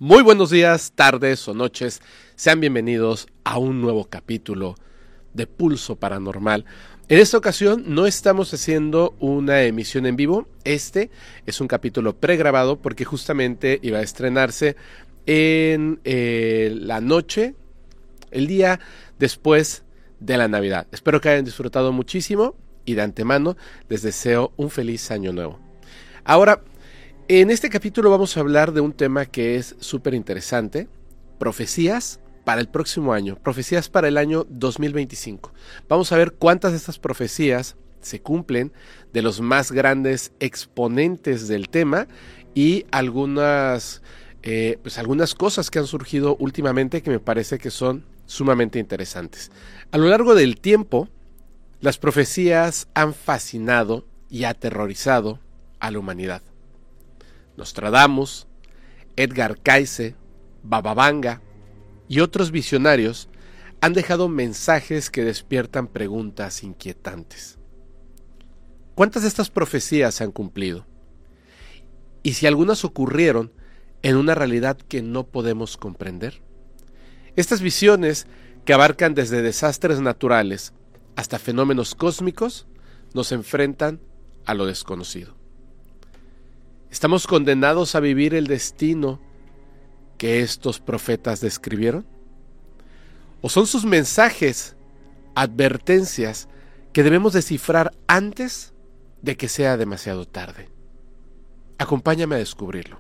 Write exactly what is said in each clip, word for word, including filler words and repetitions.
Muy buenos días, tardes o noches. Sean bienvenidos a un nuevo capítulo de Pulso Paranormal. En esta ocasión no estamos haciendo una emisión en vivo. Este es un capítulo pregrabado porque justamente iba a estrenarse en eh, la noche, el día después de la Navidad. Espero que hayan disfrutado muchísimo y de antemano les deseo un feliz año nuevo. Ahora, en este capítulo vamos a hablar de un tema que es súper interesante, profecías para el próximo año, profecías para el año dos mil veinticinco. Vamos a ver cuántas de estas profecías se cumplen, de los más grandes exponentes del tema y algunas, eh, pues algunas cosas que han surgido últimamente que me parece que son sumamente interesantes. A lo largo del tiempo, las profecías han fascinado y aterrorizado a la humanidad. Nostradamus, Edgar Cayce, Baba Vanga y otros visionarios han dejado mensajes que despiertan preguntas inquietantes. ¿Cuántas de estas profecías se han cumplido? ¿Y si algunas ocurrieron en una realidad que no podemos comprender? Estas visiones, que abarcan desde desastres naturales hasta fenómenos cósmicos, nos enfrentan a lo desconocido. ¿Estamos condenados a vivir el destino que estos profetas describieron? ¿O son sus mensajes, advertencias que debemos descifrar antes de que sea demasiado tarde? Acompáñame a descubrirlo.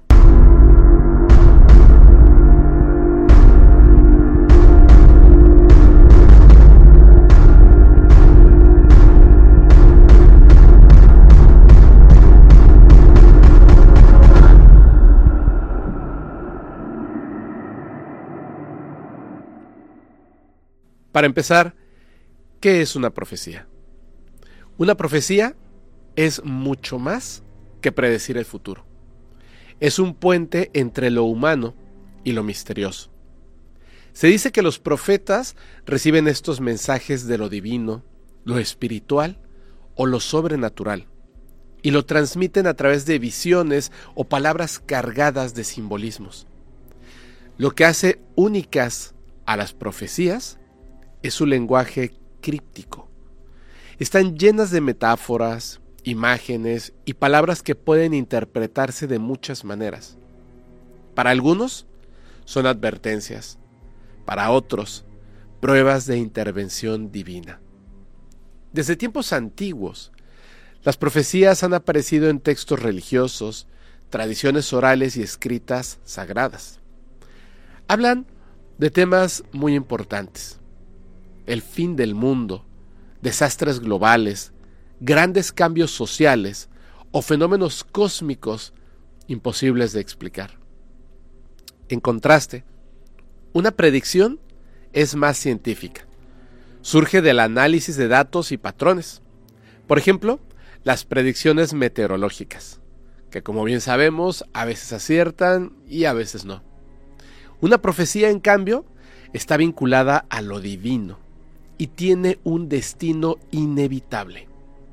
Para empezar, ¿qué es una profecía? Una profecía es mucho más que predecir el futuro. Es un puente entre lo humano y lo misterioso. Se dice que los profetas reciben estos mensajes de lo divino, lo espiritual o lo sobrenatural, y lo transmiten a través de visiones o palabras cargadas de simbolismos. Lo que hace únicas a las profecías es su lenguaje críptico. Están llenas de metáforas, imágenes y palabras que pueden interpretarse de muchas maneras. Para algunos son advertencias, para otros pruebas de intervención divina. Desde tiempos antiguos, las profecías han aparecido en textos religiosos, tradiciones orales y escritas sagradas. Hablan de temas muy importantes: el fin del mundo, desastres globales, grandes cambios sociales o fenómenos cósmicos imposibles de explicar. En contraste, una predicción es más científica. Surge del análisis de datos y patrones. Por ejemplo, las predicciones meteorológicas, que como bien sabemos, a veces aciertan y a veces no. Una profecía, en cambio, está vinculada a lo divino y tiene un destino inevitable.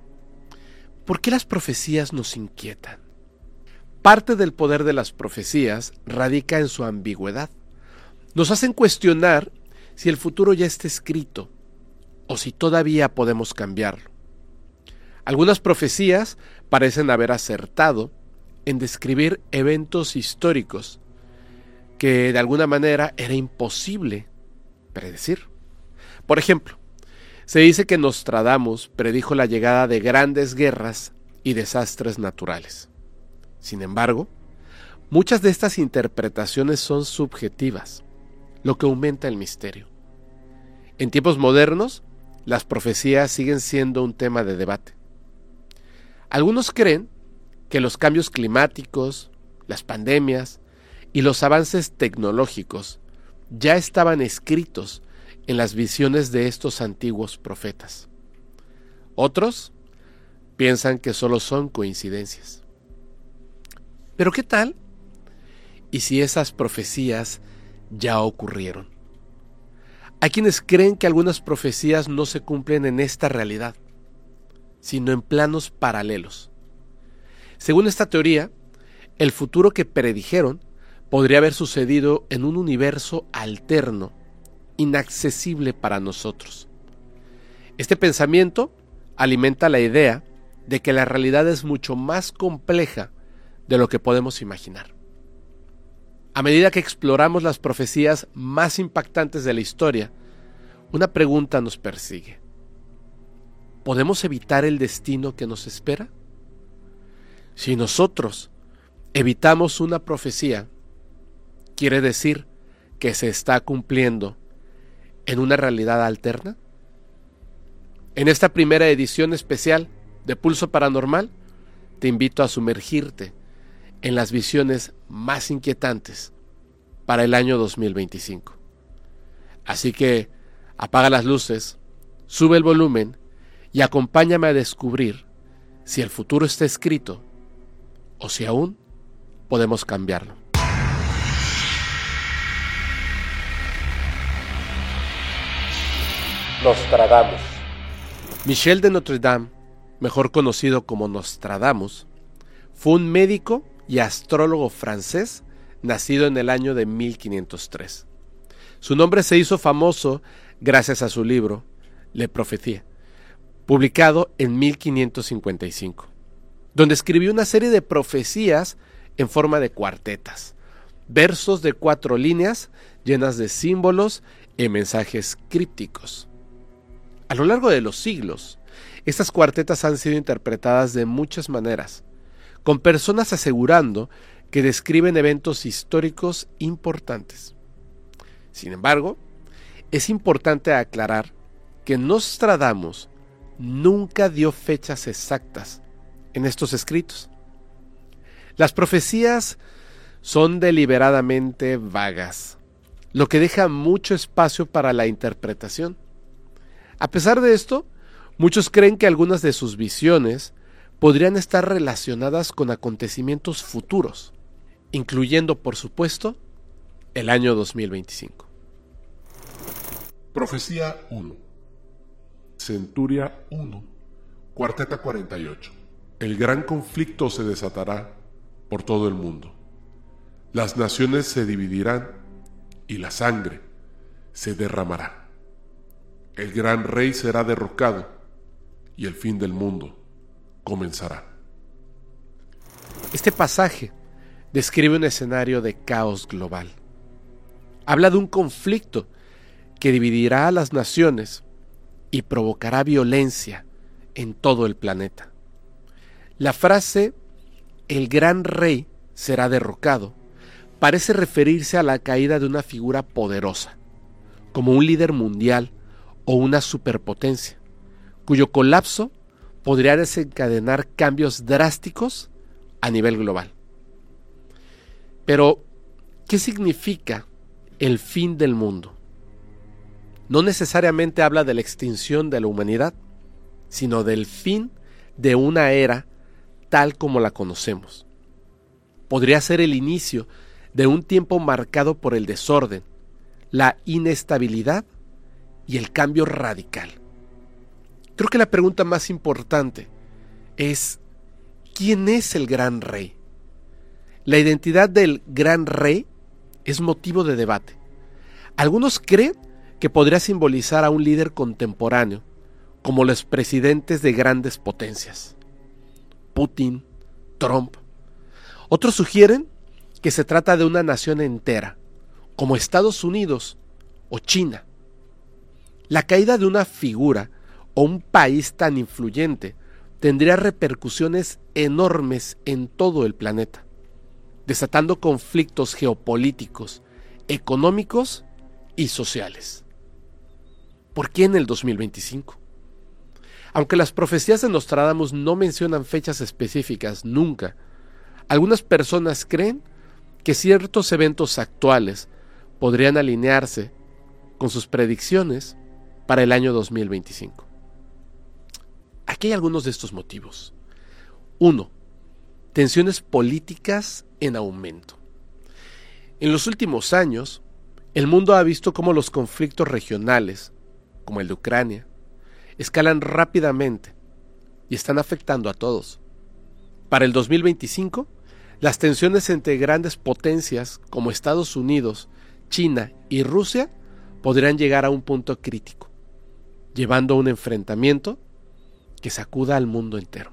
¿Por qué las profecías nos inquietan? Parte del poder de las profecías radica en su ambigüedad. Nos hacen cuestionar si el futuro ya está escrito o si todavía podemos cambiarlo. Algunas profecías parecen haber acertado en describir eventos históricos que de alguna manera era imposible predecir. Por ejemplo, se dice que Nostradamus predijo la llegada de grandes guerras y desastres naturales. Sin embargo, muchas de estas interpretaciones son subjetivas, lo que aumenta el misterio. En tiempos modernos, las profecías siguen siendo un tema de debate. Algunos creen que los cambios climáticos, las pandemias y los avances tecnológicos ya estaban escritos en las visiones de estos antiguos profetas. Otros piensan que solo son coincidencias. Pero ¿qué tal? ¿Y si esas profecías ya ocurrieron? Hay quienes creen que algunas profecías no se cumplen en esta realidad, sino en planos paralelos. Según esta teoría, el futuro que predijeron podría haber sucedido en un universo alterno, inaccesible para nosotros. Este pensamiento alimenta la idea de que la realidad es mucho más compleja de lo que podemos imaginar. A medida que exploramos las profecías más impactantes de la historia, una pregunta nos persigue. ¿Podemos evitar el destino que nos espera? Si nosotros evitamos una profecía, ¿quiere decir que se está cumpliendo en una realidad alterna? En esta primera edición especial de Pulso Paranormal, te invito a sumergirte en las visiones más inquietantes para el año dos mil veinticinco. Así que apaga las luces, sube el volumen y acompáñame a descubrir si el futuro está escrito o si aún podemos cambiarlo. Nostradamus. Michel de Notre Dame, mejor conocido como Nostradamus, fue un médico y astrólogo francés nacido en el año de mil quinientos tres. Su nombre se hizo famoso gracias a su libro Le Prophétie, publicado en mil quinientos cincuenta y cinco, donde escribió una serie de profecías en forma de cuartetas, versos de cuatro líneas llenas de símbolos y mensajes crípticos. A lo largo de los siglos, estas cuartetas han sido interpretadas de muchas maneras, con personas asegurando que describen eventos históricos importantes. Sin embargo, es importante aclarar que Nostradamus nunca dio fechas exactas en estos escritos. Las profecías son deliberadamente vagas, lo que deja mucho espacio para la interpretación. A pesar de esto, muchos creen que algunas de sus visiones podrían estar relacionadas con acontecimientos futuros, incluyendo, por supuesto, el año dos mil veinticinco. Profecía uno. Centuria uno. Cuarteta cuarenta y ocho. El gran conflicto se desatará por todo el mundo. Las naciones se dividirán y la sangre se derramará. El gran rey será derrocado y el fin del mundo comenzará. Este pasaje describe un escenario de caos global. Habla de un conflicto que dividirá a las naciones y provocará violencia en todo el planeta. La frase "el gran rey será derrocado" parece referirse a la caída de una figura poderosa, como un líder mundial o una superpotencia, cuyo colapso podría desencadenar cambios drásticos a nivel global. Pero, ¿qué significa el fin del mundo? No necesariamente habla de la extinción de la humanidad, sino del fin de una era tal como la conocemos. Podría ser el inicio de un tiempo marcado por el desorden, la inestabilidad y el cambio radical. Creo que la pregunta más importante es: ¿quién es el gran rey? La identidad del gran rey es motivo de debate. Algunos creen que podría simbolizar a un líder contemporáneo, como los presidentes de grandes potencias, Putin, Trump. Otros sugieren que se trata de una nación entera, como Estados Unidos o China. La caída de una figura o un país tan influyente tendría repercusiones enormes en todo el planeta, desatando conflictos geopolíticos, económicos y sociales. ¿Por qué en el dos mil veinticinco? Aunque las profecías de Nostradamus no mencionan fechas específicas nunca, algunas personas creen que ciertos eventos actuales podrían alinearse con sus predicciones para el año dos mil veinticinco. Aquí hay algunos de estos motivos. uno. Tensiones políticas en aumento. En los últimos años, el mundo ha visto cómo los conflictos regionales, como el de Ucrania, escalan rápidamente y están afectando a todos. Para el dos mil veinticinco, Las tensiones entre grandes potencias como Estados Unidos, China y Rusia podrían llegar a un punto crítico, llevando a un enfrentamiento que sacuda al mundo entero.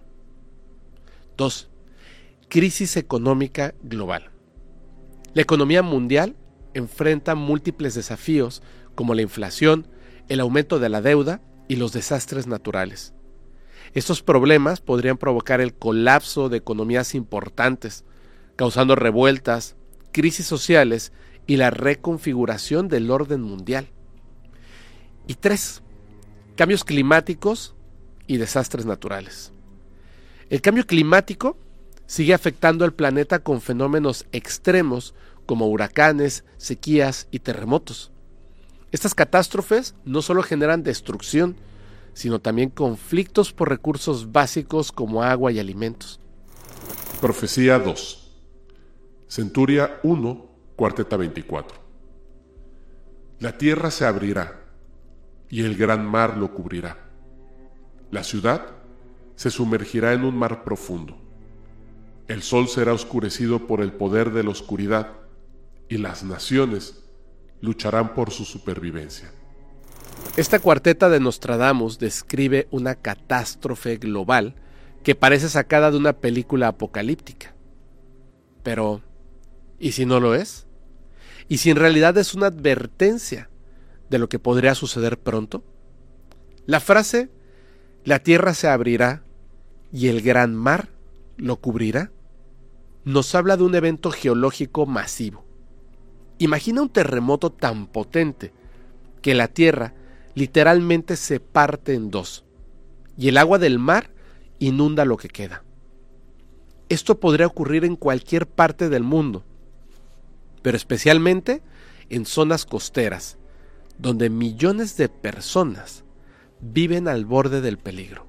dos. Crisis económica global. La economía mundial enfrenta múltiples desafíos como la inflación, el aumento de la deuda y los desastres naturales. Estos problemas podrían provocar el colapso de economías importantes, causando revueltas, crisis sociales y la reconfiguración del orden mundial. Y tres. Cambios climáticos y desastres naturales. El cambio climático sigue afectando al planeta con fenómenos extremos como huracanes, sequías y terremotos. Estas catástrofes no solo generan destrucción, sino también conflictos por recursos básicos como agua y alimentos. Profecía dos. Centuria uno, cuarteta veinticuatro. La tierra se abrirá, y el gran mar lo cubrirá. La ciudad se sumergirá en un mar profundo. El sol será oscurecido por el poder de la oscuridad, y las naciones lucharán por su supervivencia. Esta cuarteta de Nostradamus describe una catástrofe global que parece sacada de una película apocalíptica. Pero, ¿y si no lo es? ¿Y si en realidad es una advertencia de lo que podría suceder pronto? La frase, la tierra se abrirá y el gran mar lo cubrirá, nos habla de un evento geológico masivo. Imagina un terremoto tan potente que la tierra literalmente se parte en dos y el agua del mar inunda lo que queda. Esto podría ocurrir en cualquier parte del mundo, pero especialmente en zonas costeras, donde millones de personas viven al borde del peligro.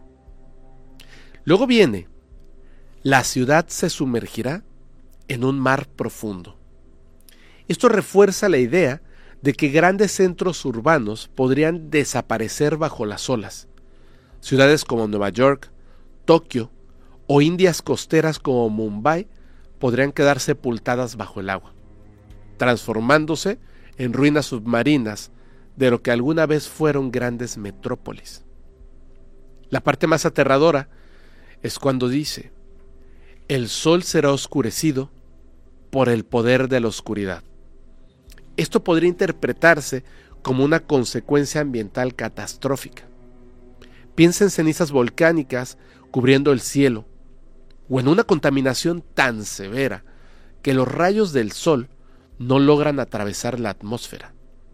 Luego viene, la ciudad se sumergirá en un mar profundo. Esto refuerza la idea de que grandes centros urbanos podrían desaparecer bajo las olas. Ciudades como Nueva York, Tokio o Indias costeras como Mumbai podrían quedar sepultadas bajo el agua, transformándose en ruinas submarinas de lo que alguna vez fueron grandes metrópolis. La parte más aterradora es cuando dice, el sol será oscurecido por el poder de la oscuridad. Esto podría interpretarse como una consecuencia ambiental catastrófica. Piensa en cenizas volcánicas cubriendo el cielo, o en una contaminación tan severa que los rayos del sol no logran atravesar la atmósfera.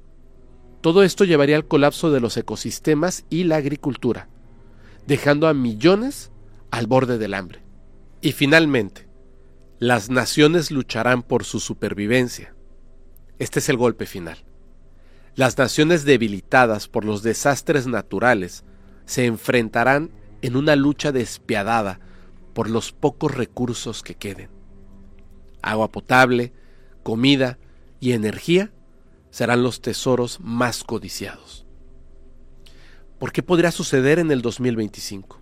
Todo esto llevaría al colapso de los ecosistemas y la agricultura, dejando a millones al borde del hambre. Y finalmente, las naciones lucharán por su supervivencia. Este es el golpe final. Las naciones debilitadas por los desastres naturales se enfrentarán en una lucha despiadada por los pocos recursos que queden. Agua potable, comida y energía serán los tesoros más codiciados. ¿Por qué podría suceder en el dos mil veinticinco?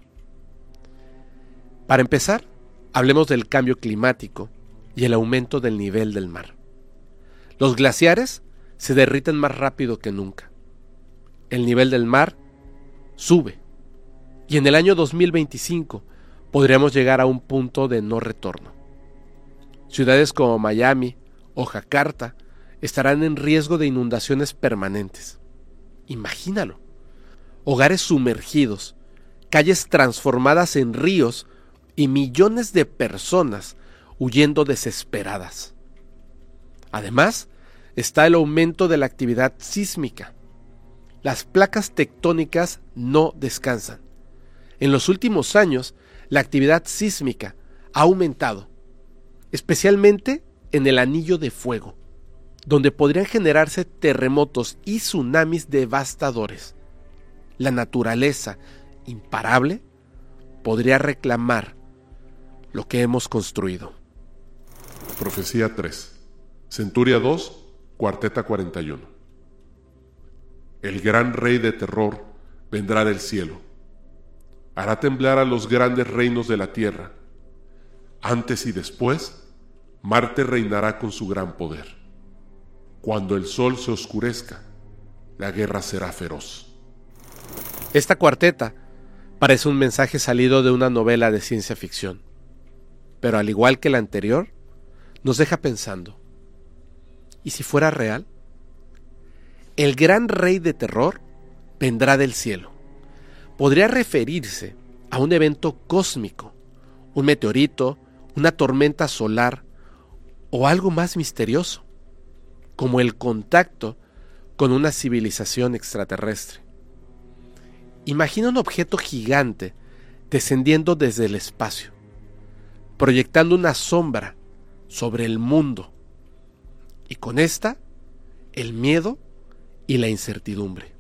Para empezar, hablemos del cambio climático y el aumento del nivel del mar. Los glaciares se derriten más rápido que nunca. El nivel del mar sube y en el año dos mil veinticinco podríamos llegar a un punto de no retorno. Ciudades como Miami o Jakarta estarán en riesgo de inundaciones permanentes. Imagínalo. Hogares sumergidos, calles transformadas en ríos y millones de personas huyendo desesperadas. Además, está el aumento de la actividad sísmica. Las placas tectónicas no descansan. En los últimos años, la actividad sísmica ha aumentado, especialmente en el Anillo de Fuego, donde podrían generarse terremotos y tsunamis devastadores. La naturaleza, imparable, podría reclamar lo que hemos construido. Profecía tres. Centuria dos, cuarteta cuarenta y uno. El gran rey de terror vendrá del cielo. Hará temblar a los grandes reinos de la tierra. Antes y después Marte reinará con su gran poder. Cuando el sol se oscurezca, la guerra será feroz. Esta cuarteta parece un mensaje salido de una novela de ciencia ficción, pero al igual que la anterior, nos deja pensando, ¿y si fuera real? El gran rey de terror vendrá del cielo. Podría referirse a un evento cósmico, un meteorito, una tormenta solar o algo más misterioso, como el contacto con una civilización extraterrestre. Imagina un objeto gigante descendiendo desde el espacio, proyectando una sombra sobre el mundo, y con esta, el miedo y la incertidumbre.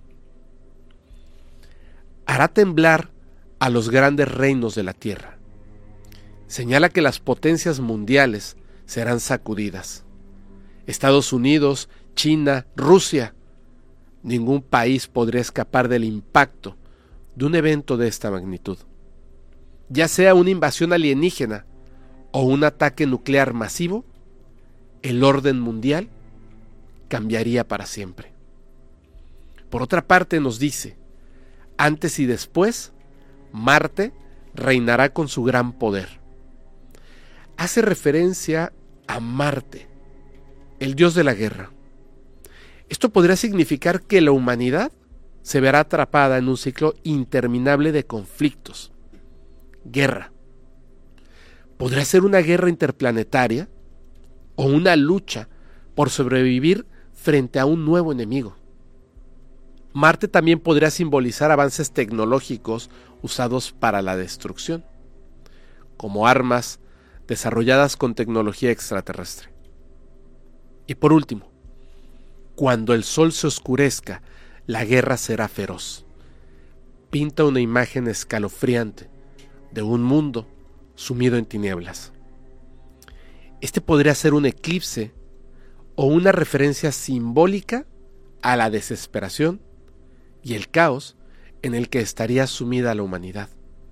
Hará temblar a los grandes reinos de la tierra. Señala que las potencias mundiales serán sacudidas. Estados Unidos, China, Rusia, ningún país podría escapar del impacto de un evento de esta magnitud. Ya sea una invasión alienígena o un ataque nuclear masivo, el orden mundial cambiaría para siempre. Por otra parte nos dice, antes y después, Marte reinará con su gran poder. Hace referencia a Marte, el dios de la guerra. Esto podría significar que la humanidad se verá atrapada en un ciclo interminable de conflictos. Guerra. Podría ser una guerra interplanetaria o una lucha por sobrevivir frente a un nuevo enemigo. Marte también podría simbolizar avances tecnológicos usados para la destrucción, como armas desarrolladas con tecnología extraterrestre. Y por último, cuando el sol se oscurezca, la guerra será feroz. Pinta una imagen escalofriante de un mundo sumido en tinieblas. Este podría ser un eclipse o una referencia simbólica a la desesperación y el caos en el que estaría sumida la humanidad.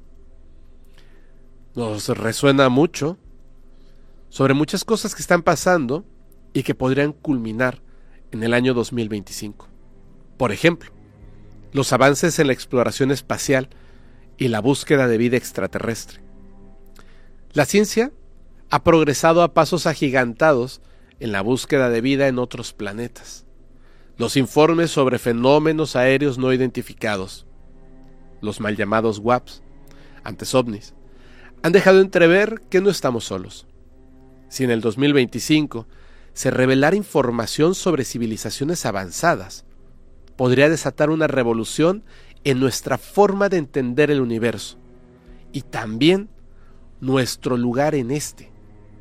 Nos resuena mucho sobre muchas cosas que están pasando y que podrían culminar en el año dos mil veinticinco. Por ejemplo, los avances en la exploración espacial y la búsqueda de vida extraterrestre. La ciencia ha progresado a pasos agigantados en la búsqueda de vida en otros planetas. Los informes sobre fenómenos aéreos no identificados, los mal llamados W A Ps, antes ovnis, han dejado entrever que no estamos solos. Si en el dos mil veinticinco se revelara información sobre civilizaciones avanzadas, podría desatar una revolución en nuestra forma de entender el universo y también nuestro lugar en este.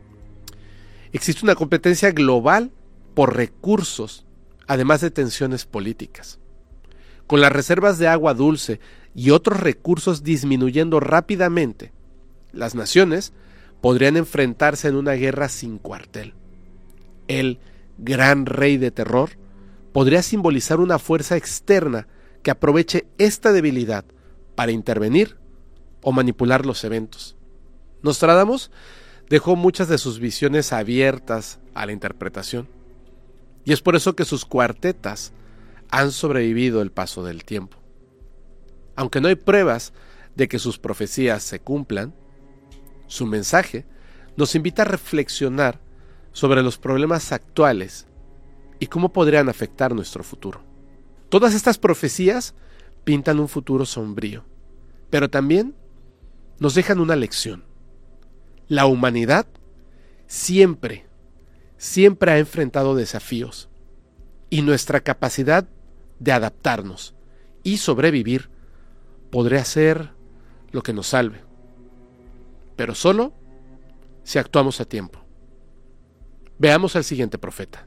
Existe una competencia global por recursos, además de tensiones políticas. Con las reservas de agua dulce y otros recursos disminuyendo rápidamente, las naciones podrían enfrentarse en una guerra sin cuartel. El gran rey de terror podría simbolizar una fuerza externa que aproveche esta debilidad para intervenir o manipular los eventos. Nostradamus dejó muchas de sus visiones abiertas a la interpretación, y es por eso que sus cuartetas han sobrevivido el paso del tiempo. Aunque no hay pruebas de que sus profecías se cumplan, su mensaje nos invita a reflexionar sobre los problemas actuales y cómo podrían afectar nuestro futuro. Todas estas profecías pintan un futuro sombrío, pero también nos dejan una lección. La humanidad siempre, siempre ha enfrentado desafíos, y nuestra capacidad de adaptarnos y sobrevivir podría ser lo que nos salve, pero solo si actuamos a tiempo. Veamos al siguiente profeta.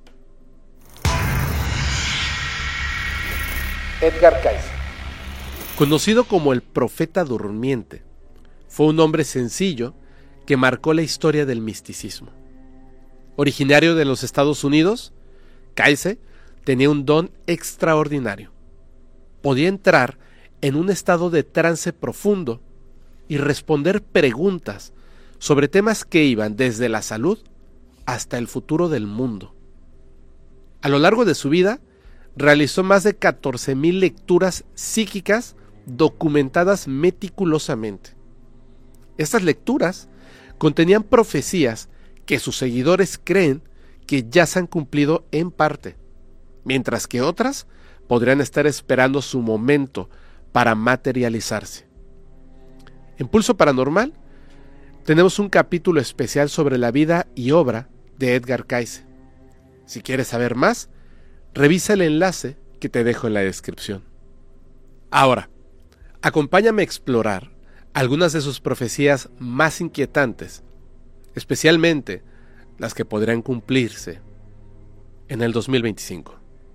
Edgar Cayce. Conocido como el profeta durmiente, fue un hombre sencillo que marcó la historia del misticismo. Originario de los Estados Unidos, Cayce tenía un don extraordinario. Podía entrar en un estado de trance profundo y responder preguntas sobre temas que iban desde la salud hasta el futuro del mundo. A lo largo de su vida, realizó más de catorce mil lecturas psíquicas documentadas meticulosamente. Estas lecturas contenían profecías que sus seguidores creen que ya se han cumplido en parte, mientras que otras podrían estar esperando su momento para materializarse. En Pulso Paranormal tenemos un capítulo especial sobre la vida y obra de Edgar Cayce. Si quieres saber más, revisa el enlace que te dejo en la descripción. Ahora, acompáñame a explorar algunas de sus profecías más inquietantes, especialmente las que podrían cumplirse en el dos mil veinticinco.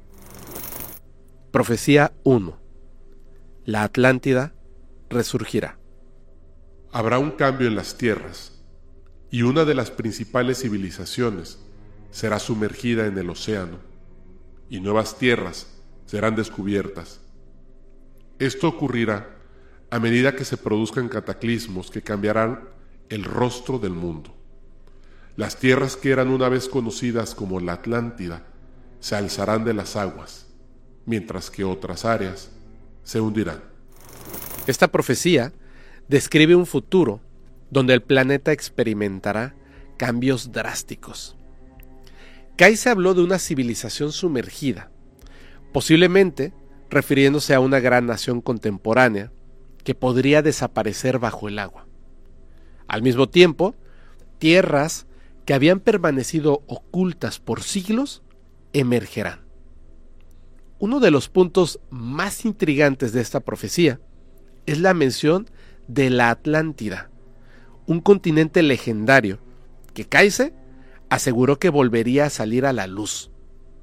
Profecía uno. La Atlántida resurgirá. Habrá un cambio en las tierras, y una de las principales civilizaciones será sumergida en el océano, y nuevas tierras serán descubiertas. Esto ocurrirá a medida que se produzcan cataclismos que cambiarán el rostro del mundo. Las tierras que eran una vez conocidas como la Atlántida se alzarán de las aguas, mientras que otras áreas se hundirán. Esta profecía describe un futuro donde el planeta experimentará cambios drásticos. Cayce habló de una civilización sumergida, posiblemente refiriéndose a una gran nación contemporánea que podría desaparecer bajo el agua. Al mismo tiempo, tierras que habían permanecido ocultas por siglos emergerán. Uno de los puntos más intrigantes de esta profecía es la mención de la Atlántida, un continente legendario que Cayce aseguró que volvería a salir a la luz.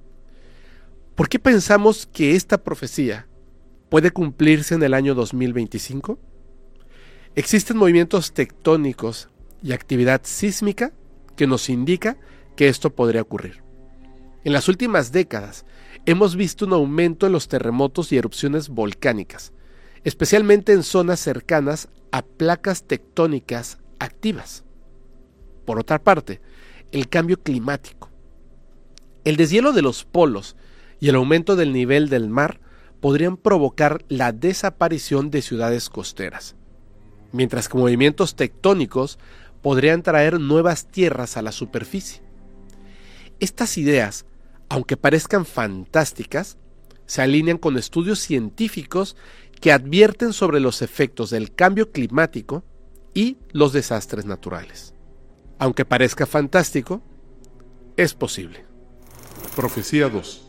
¿Por qué pensamos que esta profecía puede cumplirse en el año dos mil veinticinco? Existen movimientos tectónicos y actividad sísmica que nos indica que esto podría ocurrir. En las últimas décadas hemos visto un aumento en los terremotos y erupciones volcánicas, especialmente en zonas cercanas a placas tectónicas activas. Por otra parte, el cambio climático. El deshielo de los polos y el aumento del nivel del mar podrían provocar la desaparición de ciudades costeras, mientras que movimientos tectónicos podrían traer nuevas tierras a la superficie. Estas ideas, aunque parezcan fantásticas, se alinean con estudios científicos que advierten sobre los efectos del cambio climático y los desastres naturales. Aunque parezca fantástico, es posible. Profecía dos.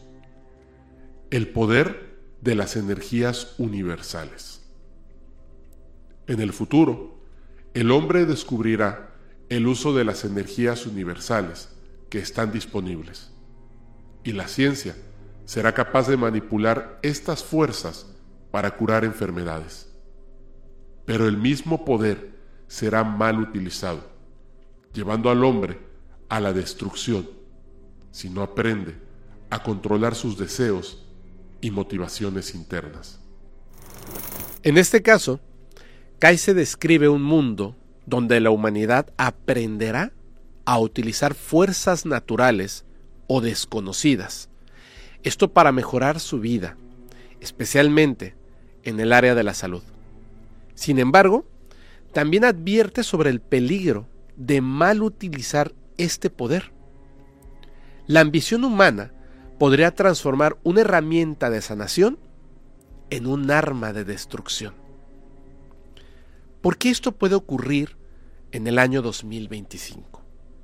El poder de las energías universales. En el futuro, el hombre descubrirá el uso de las energías universales que están disponibles, y la ciencia será capaz de manipular estas fuerzas para curar enfermedades. Pero el mismo poder será mal utilizado, llevando al hombre a la destrucción, si no aprende a controlar sus deseos y motivaciones internas. En este caso, Cayce describe un mundo donde la humanidad aprenderá a utilizar fuerzas naturales o desconocidas, esto para mejorar su vida, especialmente en el área de la salud. Sin embargo, también advierte sobre el peligro de mal utilizar este poder. La ambición humana podría transformar una herramienta de sanación en un arma de destrucción. ¿Por qué esto puede ocurrir en el año dos mil veinticinco?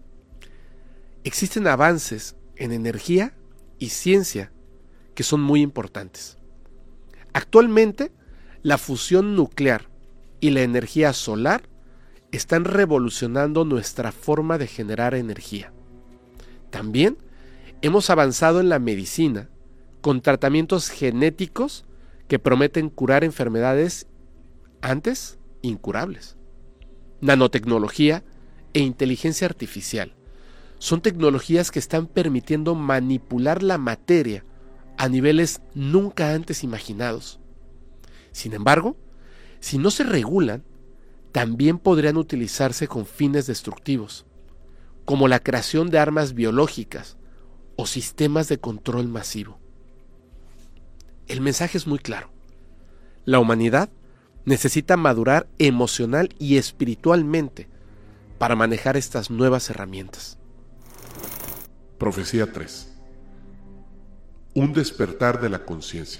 Existen avances en energía y ciencia que son muy importantes. Actualmente, la fusión nuclear y la energía solar están revolucionando nuestra forma de generar energía. También hemos avanzado en la medicina con tratamientos genéticos que prometen curar enfermedades antes incurables. Nanotecnología e inteligencia artificial son tecnologías que están permitiendo manipular la materia a niveles nunca antes imaginados. Sin embargo, si no se regulan, también podrían utilizarse con fines destructivos. como la creación de armas biológicas o sistemas de control masivo. El mensaje es muy claro. La humanidad necesita madurar emocional y espiritualmente para manejar estas nuevas herramientas. Profecía tres. Un despertar de la conciencia.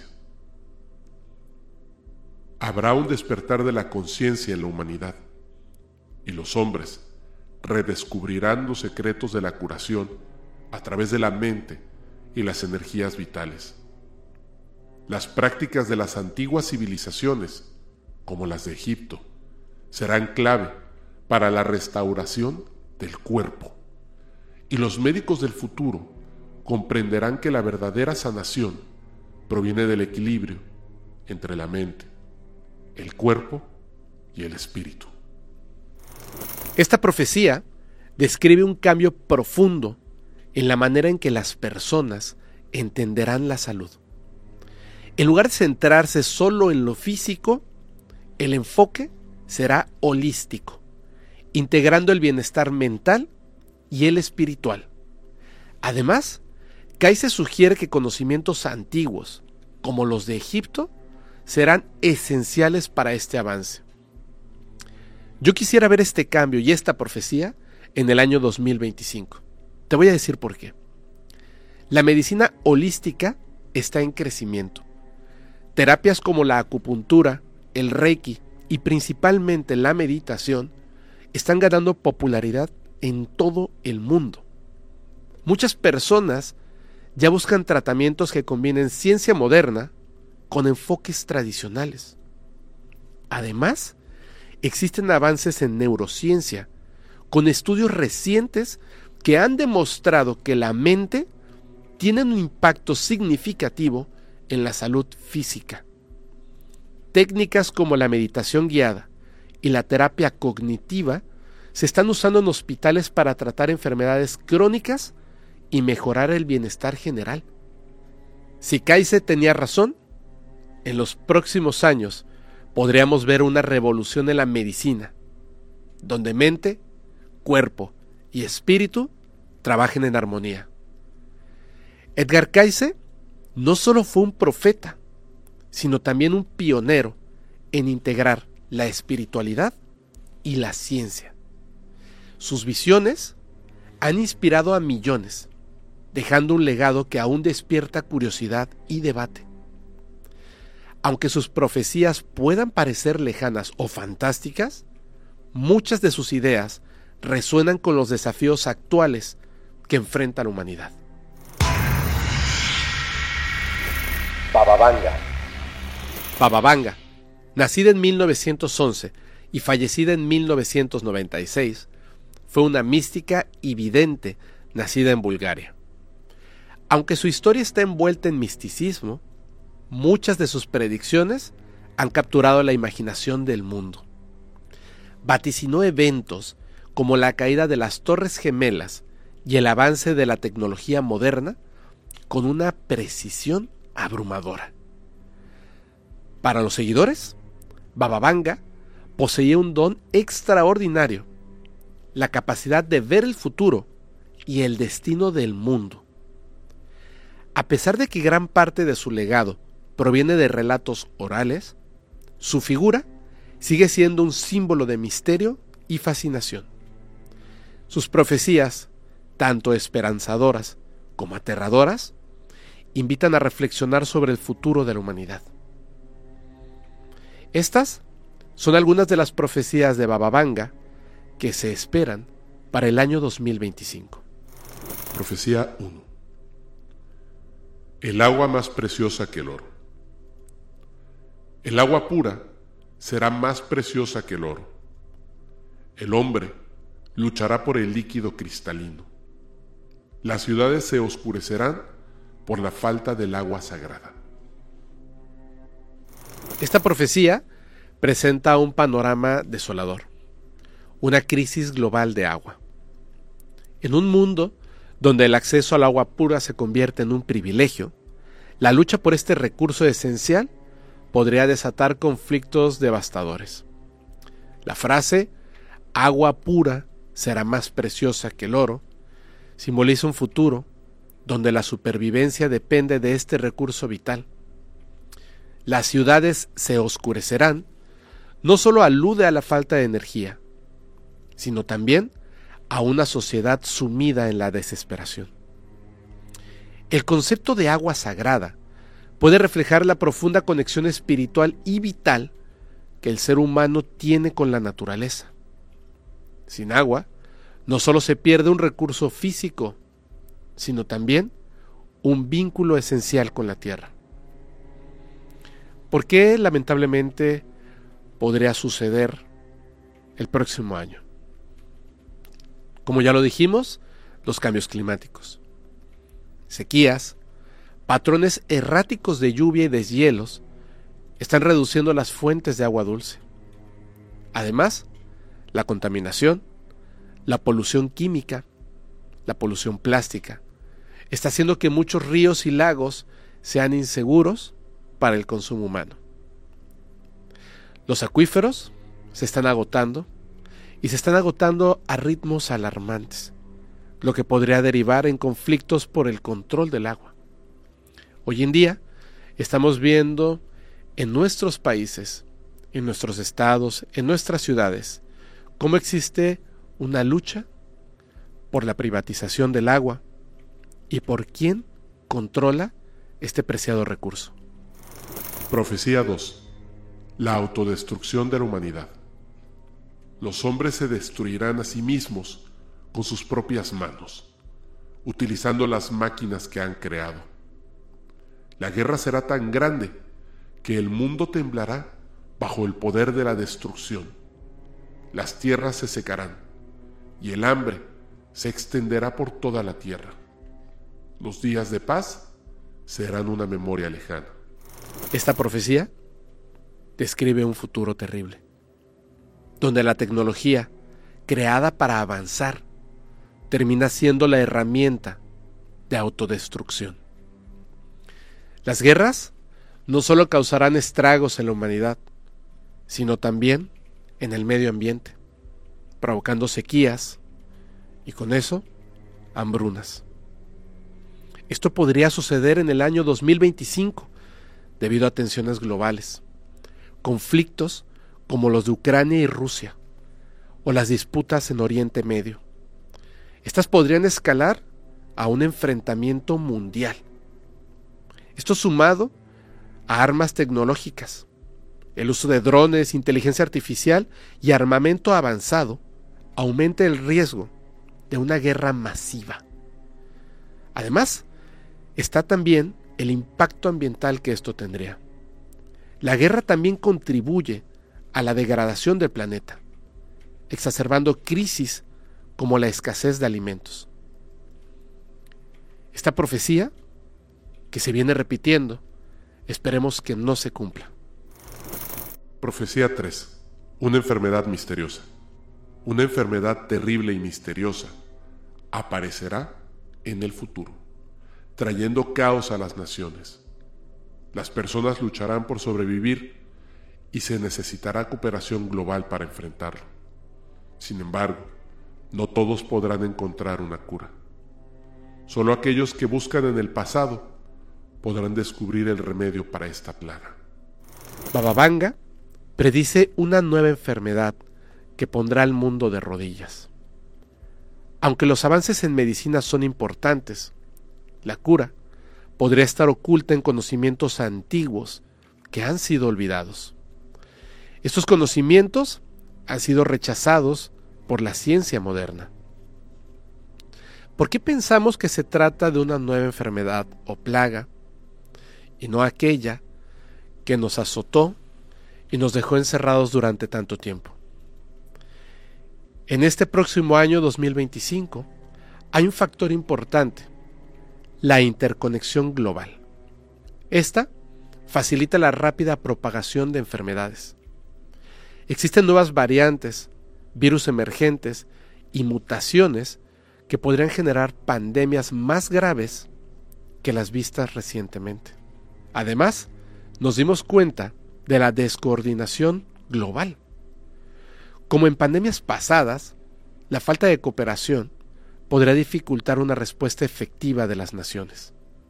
Habrá un despertar de la conciencia en la humanidad, y los hombres redescubrirán los secretos de la curación a través de la mente y las energías vitales. Las prácticas de las antiguas civilizaciones, como las de Egipto, serán clave para la restauración del cuerpo, y los médicos del futuro comprenderán que la verdadera sanación proviene del equilibrio entre la mente, el cuerpo y el espíritu. Esta profecía describe un cambio profundo en la manera en que las personas entenderán la salud. En lugar de centrarse solo en lo físico, el enfoque será holístico, integrando el bienestar mental y el espiritual. Además, Kaiser sugiere que conocimientos antiguos, como los de Egipto, serán esenciales para este avance. Yo quisiera ver este cambio y esta profecía en el año dos mil veinticinco. Te voy a decir por qué. La medicina holística está en crecimiento. Terapias como la acupuntura, el reiki y principalmente la meditación están ganando popularidad en todo el mundo. Muchas personas ya buscan tratamientos que combinen ciencia moderna con enfoques tradicionales. Además, existen avances en neurociencia, con estudios recientes que han demostrado que la mente tiene un impacto significativo en la salud física. Técnicas como la meditación guiada y la terapia cognitiva se están usando en hospitales para tratar enfermedades crónicas y mejorar el bienestar general. Si Kaiser tenía razón, en los próximos años podríamos ver una revolución en la medicina, donde mente, cuerpo y espíritu trabajen en armonía. Edgar Kaiser no solo fue un profeta, sino también un pionero en integrar la espiritualidad y la ciencia. Sus visiones han inspirado a millones, dejando un legado que aún despierta curiosidad y debate. Aunque sus profecías puedan parecer lejanas o fantásticas, muchas de sus ideas resuenan con los desafíos actuales que enfrenta la humanidad. Baba Vanga. Baba Vanga, nacida en mil novecientos once y fallecida en mil novecientos noventa y seis, fue una mística y vidente nacida en Bulgaria. Aunque su historia está envuelta en misticismo, muchas de sus predicciones han capturado la imaginación del mundo. Vaticinó eventos como la caída de las Torres Gemelas y el avance de la tecnología moderna con una precisión abrumadora. Para los seguidores, Baba Vanga poseía un don extraordinario, la capacidad de ver el futuro y el destino del mundo. A pesar de que gran parte de su legado proviene de relatos orales, su figura sigue siendo un símbolo de misterio y fascinación. Sus profecías, tanto esperanzadoras como aterradoras, invitan a reflexionar sobre el futuro de la humanidad. Estas son algunas de las profecías de Baba Vanga que se esperan para el año dos mil veinticinco. Profecía uno. El agua más preciosa que el oro. El agua pura será más preciosa que el oro. El hombre luchará por el líquido cristalino. Las ciudades se oscurecerán por la falta del agua sagrada. Esta profecía presenta un panorama desolador, una crisis global de agua. En un mundo donde el acceso al agua pura se convierte en un privilegio, la lucha por este recurso esencial podría desatar conflictos devastadores. La frase agua pura será más preciosa que el oro, simboliza un futuro donde la supervivencia depende de este recurso vital. Las ciudades se oscurecerán, no solo alude a la falta de energía, sino también a una sociedad sumida en la desesperación. El concepto de agua sagrada puede reflejar la profunda conexión espiritual y vital que el ser humano tiene con la naturaleza. Sin agua, no solo se pierde un recurso físico, sino también un vínculo esencial con la tierra. ¿Por qué lamentablemente podría suceder el próximo año? Como ya lo dijimos, los cambios climáticos, sequías, patrones erráticos de lluvia y deshielos están reduciendo las fuentes de agua dulce. Además, la contaminación, la polución química, la polución plástica, está haciendo que muchos ríos y lagos sean inseguros para el consumo humano. Los acuíferos se están agotando y se están agotando a ritmos alarmantes, lo que podría derivar en conflictos por el control del agua. Hoy en día estamos viendo en nuestros países, en nuestros estados, en nuestras ciudades, cómo existe una lucha por la privatización del agua y por quién controla este preciado recurso. Profecía dos. La autodestrucción de la humanidad. Los hombres se destruirán a sí mismos con sus propias manos, utilizando las máquinas que han creado. La guerra será tan grande que el mundo temblará bajo el poder de la destrucción. Las tierras se secarán y el hambre se extenderá por toda la tierra. Los días de paz serán una memoria lejana. Esta profecía describe un futuro terrible, donde la tecnología, creada para avanzar, termina siendo la herramienta de autodestrucción. Las guerras no solo causarán estragos en la humanidad, sino también en el medio ambiente, provocando sequías y con eso, hambrunas. Esto podría suceder en el año dos mil veinticinco debido a tensiones globales, conflictos como los de Ucrania y Rusia, o las disputas en Oriente Medio. Estas podrían escalar a un enfrentamiento mundial. Esto sumado a armas tecnológicas, el uso de drones, inteligencia artificial y armamento avanzado, aumenta el riesgo de una guerra masiva. Además, está también el impacto ambiental que esto tendría. La guerra también contribuye a la degradación del planeta, exacerbando crisis como la escasez de alimentos. Esta profecía, que se viene repitiendo, esperemos que no se cumpla. Profecía tres. Una enfermedad misteriosa. Una enfermedad terrible y misteriosa aparecerá en el futuro, trayendo caos a las naciones. Las personas lucharán por sobrevivir y se necesitará cooperación global para enfrentarlo. Sin embargo, no todos podrán encontrar una cura. Solo aquellos que buscan en el pasado podrán descubrir el remedio para esta plaga. Baba Vanga predice una nueva enfermedad que pondrá al mundo de rodillas. Aunque los avances en medicina son importantes, la cura podría estar oculta en conocimientos antiguos que han sido olvidados. Estos conocimientos han sido rechazados por la ciencia moderna. ¿Por qué pensamos que se trata de una nueva enfermedad o plaga y no aquella que nos azotó y nos dejó encerrados durante tanto tiempo? En este próximo año dos mil veinticinco hay un factor importante: la interconexión global. Esta facilita la rápida propagación de enfermedades. Existen nuevas variantes, virus emergentes y mutaciones que podrían generar pandemias más graves que las vistas recientemente. Además, nos dimos cuenta de la descoordinación global. Como en pandemias pasadas, la falta de cooperación podría dificultar una respuesta efectiva de las naciones.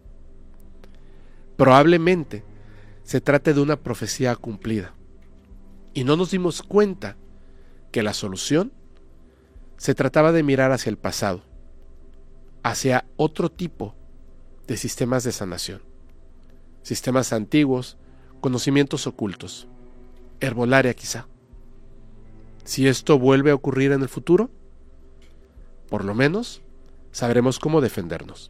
Probablemente se trate de una profecía cumplida, y no nos dimos cuenta que la solución se trataba de mirar hacia el pasado, hacia otro tipo de sistemas de sanación, sistemas antiguos, conocimientos ocultos, herbolaria quizá. Si esto vuelve a ocurrir en el futuro, por lo menos sabremos cómo defendernos.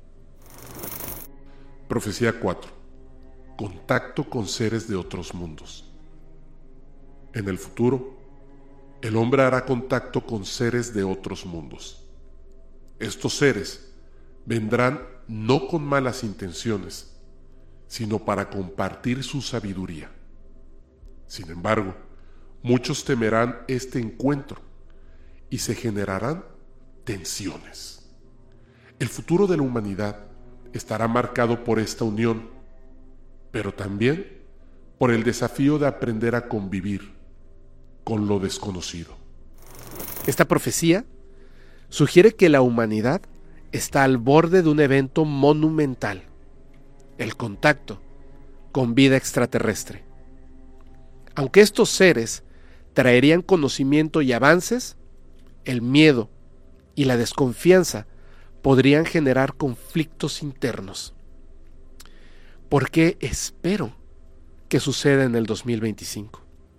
Profecía cuatro. Contacto con seres de otros mundos. En el futuro, el hombre hará contacto con seres de otros mundos. Estos seres vendrán no con malas intenciones, sino para compartir su sabiduría. Sin embargo, muchos temerán este encuentro y se generarán tensiones. El futuro de la humanidad estará marcado por esta unión, pero también por el desafío de aprender a convivir con lo desconocido. Esta profecía sugiere que la humanidad está al borde de un evento monumental, el contacto con vida extraterrestre. Aunque estos seres traerían conocimiento y avances, el miedo y la desconfianza podrían generar conflictos internos. ¿Por qué espero que suceda en el dos mil veinticinco?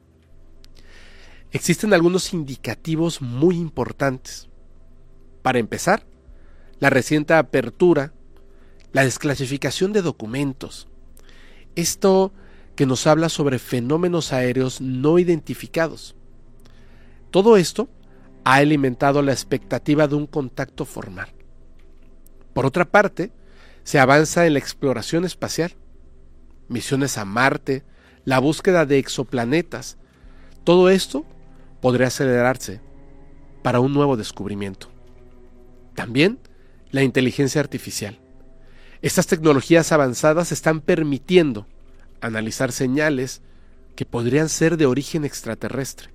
Existen algunos indicativos muy importantes. Para empezar, la reciente apertura, la desclasificación de documentos. Esto que nos habla sobre fenómenos aéreos no identificados. Todo esto ha alimentado la expectativa de un contacto formal. Por otra parte, se avanza en la exploración espacial, misiones a Marte, la búsqueda de exoplanetas. Todo esto podría acelerarse para un nuevo descubrimiento. También la inteligencia artificial. Estas tecnologías avanzadas están permitiendo analizar señales que podrían ser de origen extraterrestre.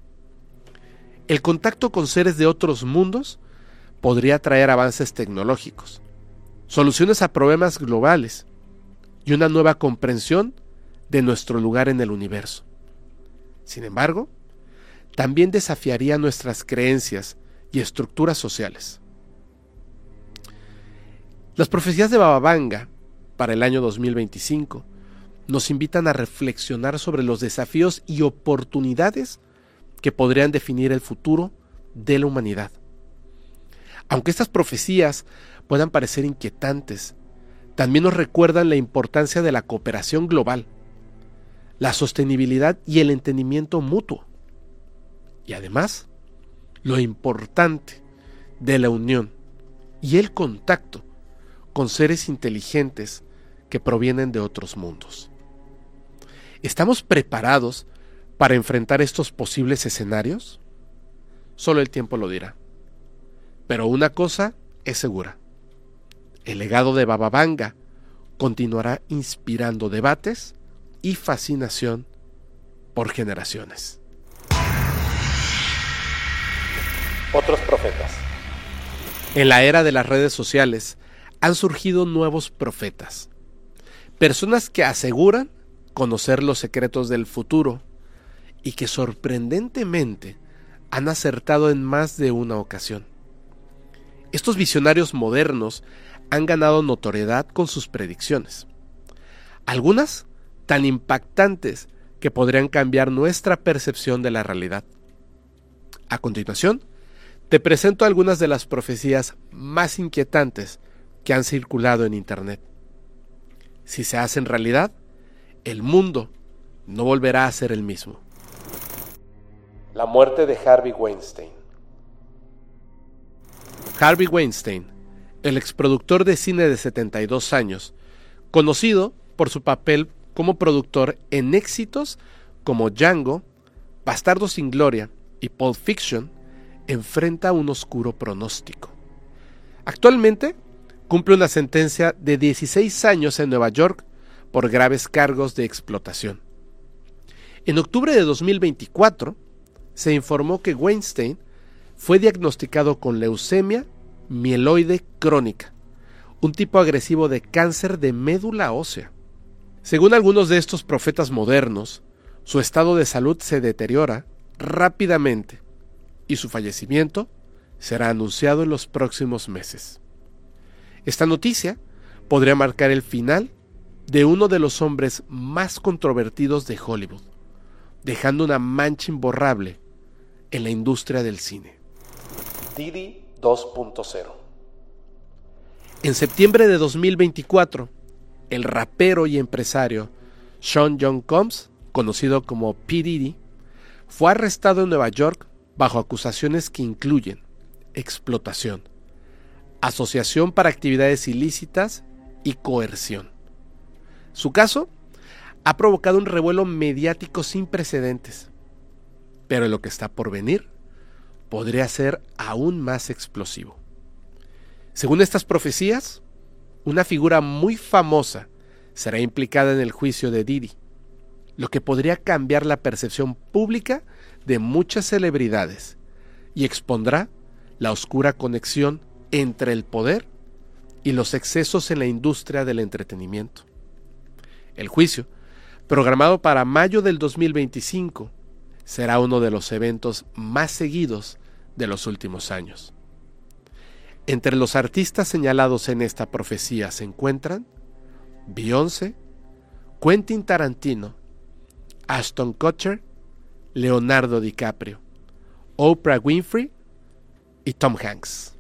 El contacto con seres de otros mundos podría traer avances tecnológicos, soluciones a problemas globales y una nueva comprensión de nuestro lugar en el universo. Sin embargo, también desafiaría nuestras creencias y estructuras sociales. Las profecías de Baba Vanga para el año dos mil veinticinco nos invitan a reflexionar sobre los desafíos y oportunidades que podrían definir el futuro de la humanidad. Aunque estas profecías puedan parecer inquietantes, también nos recuerdan la importancia de la cooperación global, la sostenibilidad y el entendimiento mutuo. Y además, lo importante de la unión y el contacto con seres inteligentes que provienen de otros mundos. ¿Estamos preparados para enfrentar estos posibles escenarios? Solo el tiempo lo dirá. Pero una cosa es segura: el legado de Baba Vanga continuará inspirando debates y fascinación por generaciones. Otros profetas. En la era de las redes sociales han surgido nuevos profetas, personas que aseguran conocer los secretos del futuro y que sorprendentemente han acertado en más de una ocasión. Estos visionarios modernos han ganado notoriedad con sus predicciones, algunas tan impactantes que podrían cambiar nuestra percepción de la realidad. A continuación, te presento algunas de las profecías más inquietantes que han circulado en Internet. Si se hacen realidad, el mundo no volverá a ser el mismo. La muerte de Harvey Weinstein. Harvey Weinstein, el exproductor de cine de setenta y dos años, conocido por su papel como productor en éxitos como Django, Bastardos sin Gloria y Pulp Fiction, enfrenta un oscuro pronóstico. Actualmente cumple una sentencia de dieciséis años en Nueva York por graves cargos de explotación. En octubre de dos mil veinticuatro se informó que Weinstein fue diagnosticado con leucemia mieloide crónica, un tipo agresivo de cáncer de médula ósea. Según algunos de estos profetas modernos, su estado de salud se deteriora rápidamente y su fallecimiento será anunciado en los próximos meses. Esta noticia podría marcar el final de uno de los hombres más controvertidos de Hollywood, dejando una mancha imborrable en la industria del cine. Diddy dos punto cero. En septiembre de dos mil veinticuatro, el rapero y empresario Sean Young Combs, conocido como P. Diddy, fue arrestado en Nueva York bajo acusaciones que incluyen explotación, asociación para actividades ilícitas y coerción. Su caso ha provocado un revuelo mediático sin precedentes, pero lo que está por venir podría ser aún más explosivo. Según estas profecías, una figura muy famosa será implicada en el juicio de Diddy, lo que podría cambiar la percepción pública de muchas celebridades y expondrá la oscura conexión entre el poder y los excesos en la industria del entretenimiento. El juicio, programado para mayo del dos mil veinticinco, será uno de los eventos más seguidos de los últimos años. Entre los artistas señalados en esta profecía se encuentran Beyoncé, Quentin Tarantino, Ashton Kutcher, Leonardo DiCaprio, Oprah Winfrey y Tom Hanks.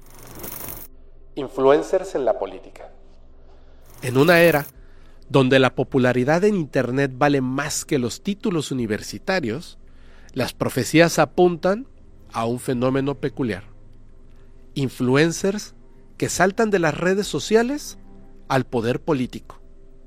Influencers en la política. En una era donde la popularidad en Internet vale más que los títulos universitarios, las profecías apuntan a un fenómeno peculiar. Influencers que saltan de las redes sociales al poder político.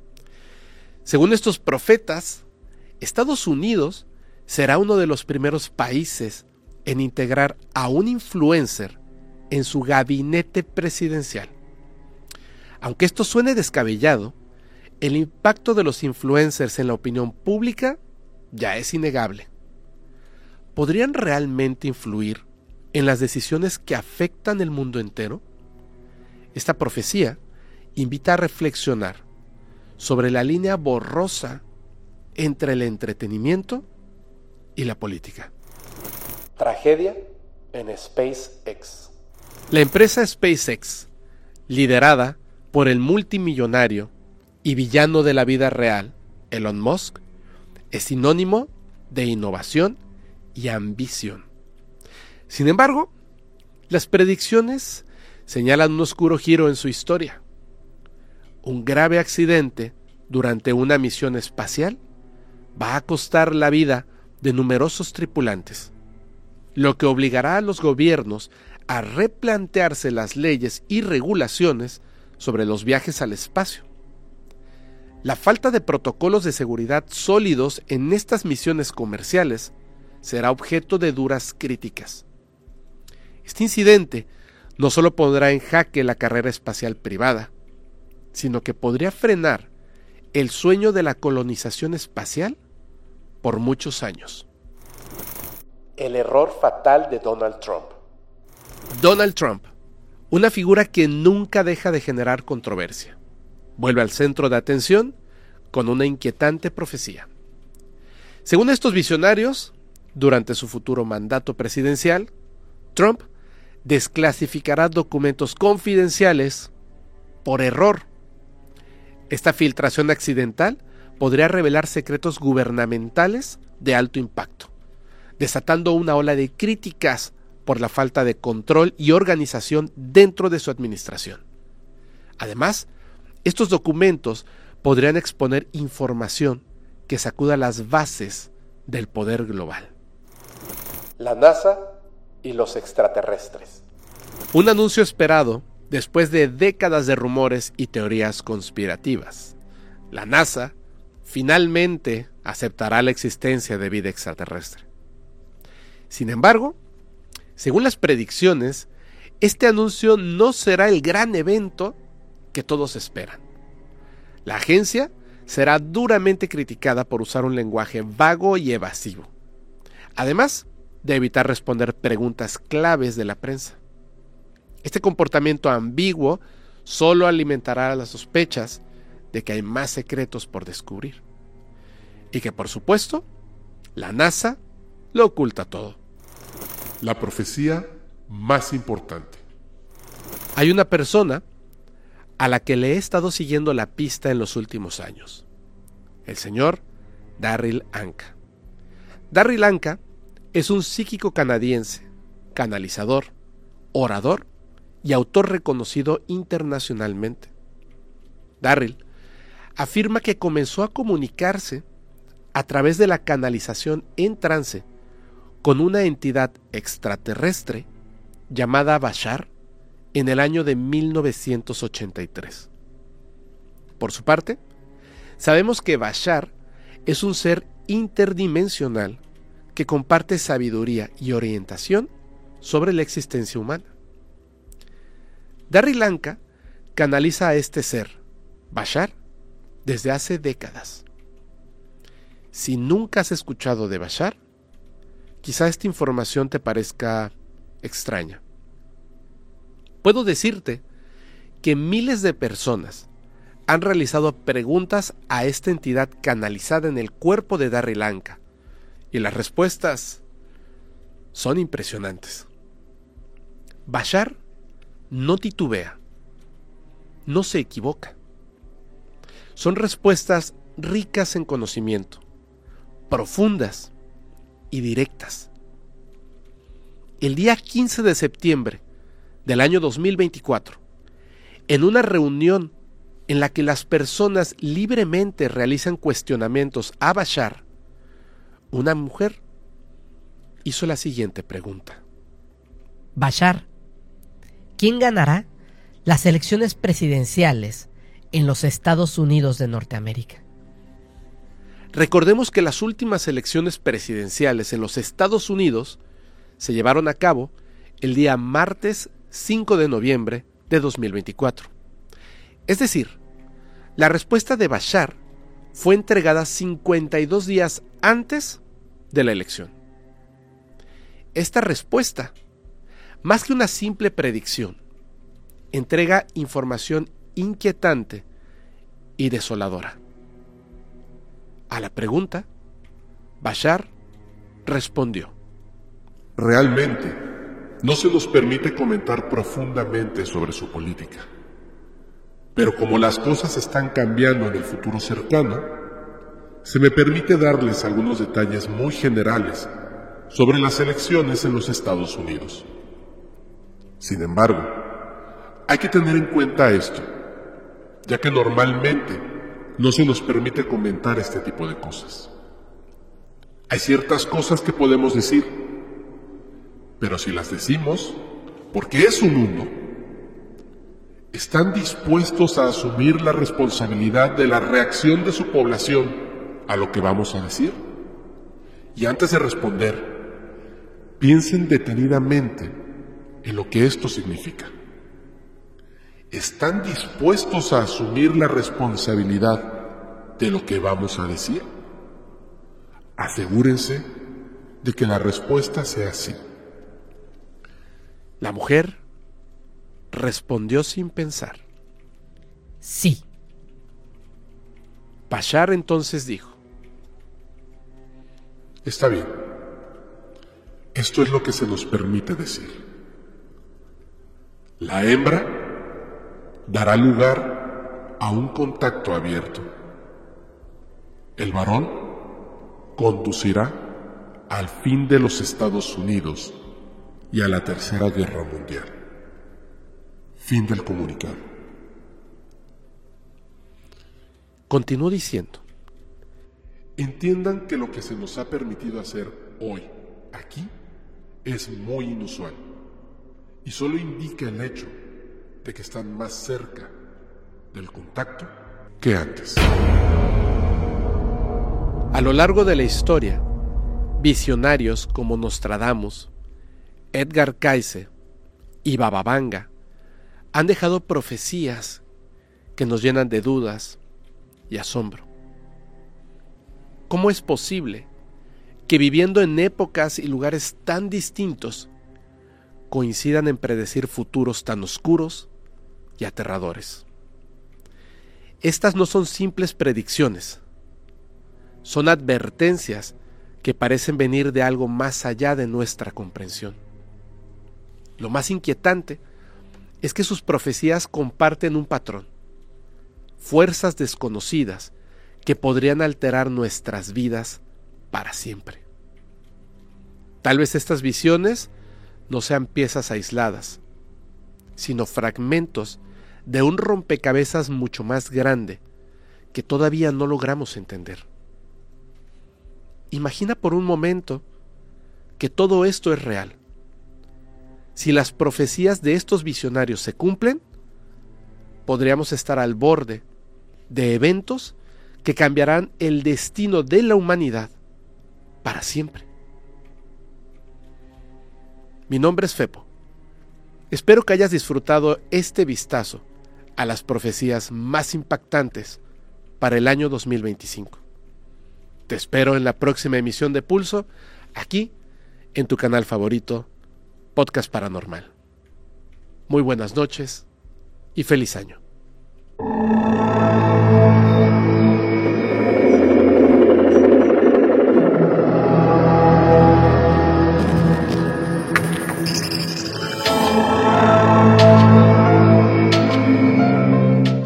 Según estos profetas, Estados Unidos será uno de los primeros países en integrar a un influencer en su gabinete presidencial. Aunque esto suene descabellado, el impacto de los influencers en la opinión pública ya es innegable. ¿Podrían realmente influir en las decisiones que afectan el mundo entero? Esta profecía invita a reflexionar sobre la línea borrosa entre el entretenimiento y la política. Tragedia en SpaceX. La empresa SpaceX, liderada por el multimillonario y villano de la vida real, Elon Musk, es sinónimo de innovación y ambición. Sin embargo, las predicciones señalan un oscuro giro en su historia. Un grave accidente durante una misión espacial va a costar la vida de numerosos tripulantes, lo que obligará a los gobiernos a replantearse las leyes y regulaciones sobre los viajes al espacio. La falta de protocolos de seguridad sólidos en estas misiones comerciales será objeto de duras críticas. Este incidente no solo pondrá en jaque la carrera espacial privada, sino que podría frenar el sueño de la colonización espacial por muchos años. El error fatal de Donald Trump. Donald Trump, una figura que nunca deja de generar controversia, vuelve al centro de atención con una inquietante profecía. Según estos visionarios, durante su futuro mandato presidencial, Trump desclasificará documentos confidenciales por error. Esta filtración accidental podría revelar secretos gubernamentales de alto impacto, desatando una ola de críticas por la falta de control y organización dentro de su administración. Además, estos documentos podrían exponer información que sacuda las bases del poder global. La NASA y los extraterrestres. Un anuncio esperado después de décadas de rumores y teorías conspirativas. La NASA finalmente aceptará la existencia de vida extraterrestre. Sin embargo, según las predicciones, este anuncio no será el gran evento que todos esperan. La agencia será duramente criticada por usar un lenguaje vago y evasivo. Además, de evitar responder preguntas claves de la prensa. Este comportamiento ambiguo solo alimentará las sospechas de que hay más secretos por descubrir. Y que, por supuesto, la NASA lo oculta todo. La profecía más importante. Hay una persona a la que le he estado siguiendo la pista en los últimos años. El señor Darryl Anka. Darryl Anka es un psíquico canadiense, canalizador, orador y autor reconocido internacionalmente. Darryl afirma que comenzó a comunicarse a través de la canalización en trance con una entidad extraterrestre llamada Bashar en el año de mil novecientos ochenta y tres. Por su parte, sabemos que Bashar es un ser interdimensional que comparte sabiduría y orientación sobre la existencia humana. Darryl Anka canaliza a este ser, Bashar, desde hace décadas. Si nunca has escuchado de Bashar, quizá esta información te parezca extraña. Puedo decirte que miles de personas han realizado preguntas a esta entidad canalizada en el cuerpo de Darryl Anka, y las respuestas son impresionantes. Bashar no titubea, no se equivoca. Son respuestas ricas en conocimiento, profundas y directas. El día quince de septiembre del año dos mil veinticuatro, en una reunión en la que las personas libremente realizan cuestionamientos a Bashar, una mujer hizo la siguiente pregunta. Bashar, ¿quién ganará las elecciones presidenciales en los Estados Unidos de Norteamérica? Recordemos que las últimas elecciones presidenciales en los Estados Unidos se llevaron a cabo el día martes cinco de noviembre de dos mil veinticuatro. Es decir, la respuesta de Bashar fue entregada cincuenta y dos días antes de la elección. Esta respuesta, más que una simple predicción, entrega información inquietante y desoladora. A la pregunta, Bashar respondió: Realmente, no se nos permite comentar profundamente sobre su política. Pero como las cosas están cambiando en el futuro cercano, se me permite darles algunos detalles muy generales sobre las elecciones en los Estados Unidos. Sin embargo, hay que tener en cuenta esto, ya que normalmente no se nos permite comentar este tipo de cosas. Hay ciertas cosas que podemos decir, pero si las decimos, porque es un mundo, ¿están dispuestos a asumir la responsabilidad de la reacción de su población a lo que vamos a decir? Y antes de responder, piensen detenidamente en lo que esto significa. ¿Están dispuestos a asumir la responsabilidad de lo que vamos a decir? Asegúrense de que la respuesta sea sí. La mujer respondió sin pensar: Sí. Bashar entonces dijo: Está bien. Esto es lo que se nos permite decir. La hembra dará lugar a un contacto abierto. El varón conducirá al fin de los Estados Unidos y a la Tercera Guerra Mundial. Fin del comunicado. Continuó diciendo: Entiendan que lo que se nos ha permitido hacer hoy, aquí, es muy inusual y solo indica el hecho de que están más cerca del contacto que antes. A lo largo de la historia, visionarios como Nostradamus, Edgar Cayce y Baba Vanga han dejado profecías que nos llenan de dudas y asombro. ¿Cómo es posible que viviendo en épocas y lugares tan distintos, coincidan en predecir futuros tan oscuros y aterradores. Estas no son simples predicciones, son advertencias que parecen venir de algo más allá de nuestra comprensión. Lo más inquietante es que sus profecías comparten un patrón, fuerzas desconocidas que podrían alterar nuestras vidas para siempre. Tal vez estas visiones no sean piezas aisladas, sino fragmentos de un rompecabezas mucho más grande que todavía no logramos entender. Imagina por un momento que todo esto es real. Si las profecías de estos visionarios se cumplen, podríamos estar al borde de eventos que cambiarán el destino de la humanidad para siempre. Mi nombre es Fepo. Espero que hayas disfrutado este vistazo a las profecías más impactantes para el año dos mil veinticinco. Te espero en la próxima emisión de Pulso, aquí en tu canal favorito, Podcast Paranormal. Muy buenas noches y feliz año.